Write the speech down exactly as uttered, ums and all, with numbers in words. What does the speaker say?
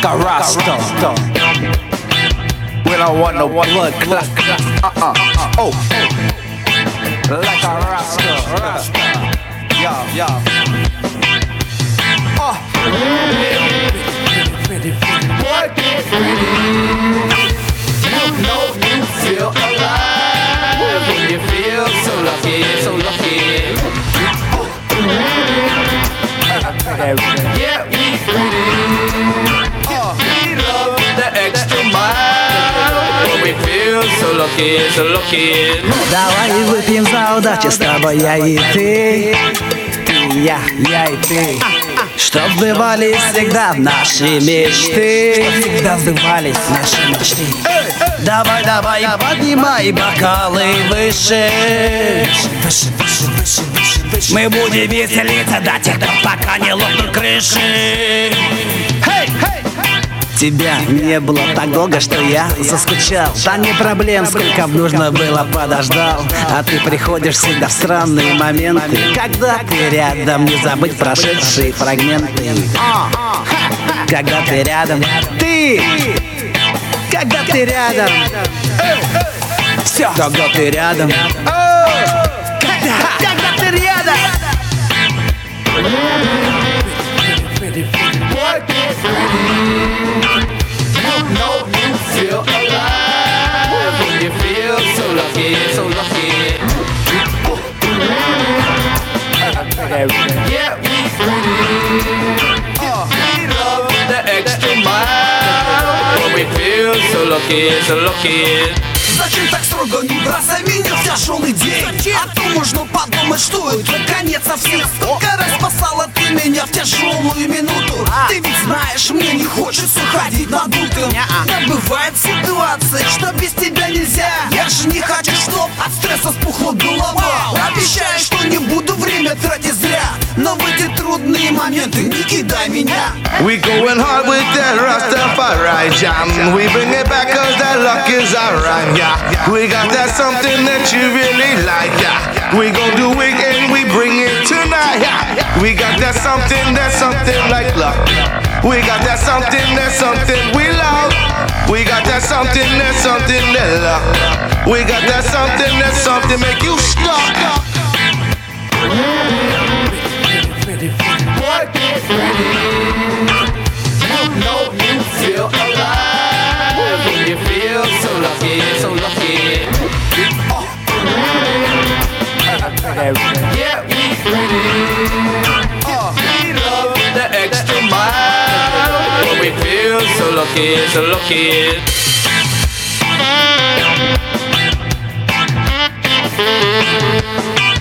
like a Rasta. We don't want no blood clot. Uh-uh. Oh, like a Rasta. Rasta. Yeah, yeah. Oh. Boy, get ready. You know you feel alive when you feel so lucky, so lucky. Yeah, we ready. Oh, we love the extra mile when we feel so lucky, so lucky. Давай выпьем за удачу с тобой, я и ты. Ты, я, я и ты. Чтоб сбывались всегда наши мечты. Чтоб всегда сбывались наши мечты. Давай, давай, поднимай бокалы выше. Выше, выше, выше, выше, выше. Мы будем веселиться до тех пор, пока не лопнут крыши. Hey, hey, hey. Тебя не было так долго, что я заскучал. Да не проблем, сколько б нужно было, подождал. А ты приходишь всегда в странные моменты, когда ты рядом, не забыть прошедшие фрагменты. Когда ты рядом, ты, когда ты рядом, все, когда ты рядом, когда, когда ты рядом. You know you feel alive when you feel so lucky, so lucky. Yeah, we ready. Oh, we love the extra mile when we feel so lucky, so lucky. Зачем так строго, не бросай меня в тяжелый день? А то можно подумать, что это конец совсем. Сколько раз спасала ты меня в тяжелую минуту. Ты ведь знаешь, мне не хочется ходить надутым. Но бывает ситуация, что без тебя нельзя. Я же не хочу, чтоб от стресса спухла голова. Обещаю, что не буду время тратить зря, но в эти трудные моменты не кидай меня. We going hard with that Rastafari jam. We bring it back cause that luck is our rhyme, yeah. We got that something that you really like, yeah. We gon' do it and we bring it tonight, yeah. We got that something, that's something like luck. We got that something, that's something we love. We got that something, that's something that luck. We got that something, that's something make you stuck. Boy, get ready. You know you feel alive when you feel so lucky, so lucky. Oh. Yeah, we ready. Oh, we love the extra mile when we feel so lucky, so lucky.